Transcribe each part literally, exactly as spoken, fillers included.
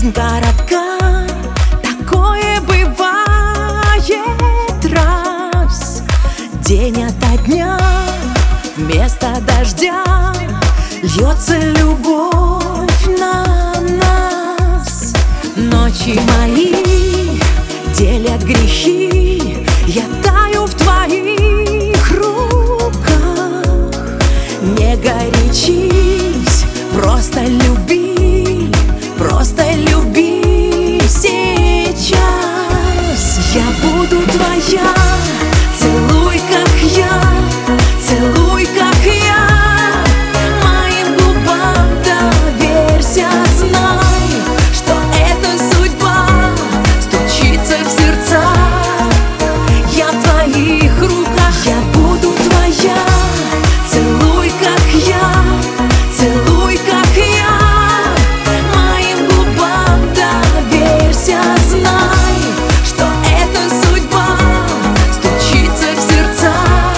Жизнь коротка, такое бывает раз. День ото дня вместо дождя льется любовь на нас. Ночи мои делят грехи, я таю в твоих руках. Не горячись, просто люби, просто люби сейчас. Я буду твоя, целуй, как я, целуй, как я. Моим губам доверься, знай, что это судьба стучится в сердца. Я в твоих руках, я буду твоя, целуй, как я, целуй, как я. Моим губам доверься, знай, что это судьба стучится в сердца.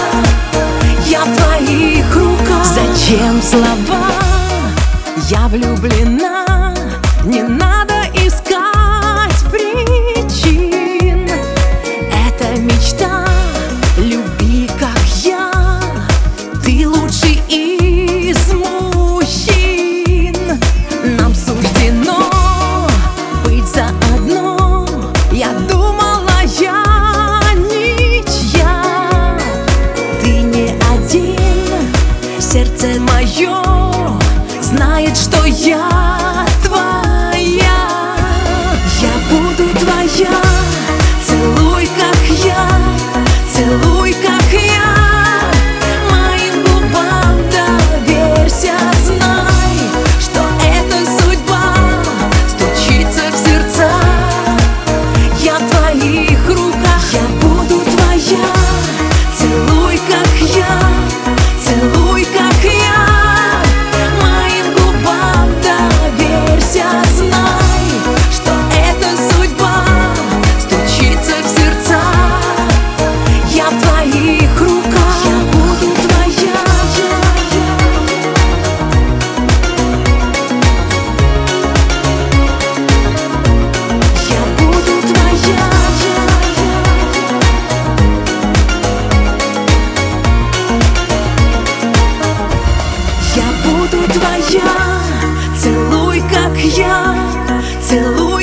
Я в твоих руках. Зачем слова? Я влюблена, не надо искать причин. Это мечта, люби, как я. Ты лучший из мужчин. Нам суждено быть заодно. Я думала, я ничья. Ты не один, сердце мое знает, что я твоя. Я буду твоя, целуй, как я, целуй, как я. Моим губам доверься, знай, что это судьба стучится в сердца. Я в твоих руках, я буду твоя, целуй, как я, целуй, как я. Моим губам доверься, знай, что это судьба стучится в сердца. Я в твоих руках, я буду твоя. Я буду твоя. Я буду твоя, целуй, как я, целуй.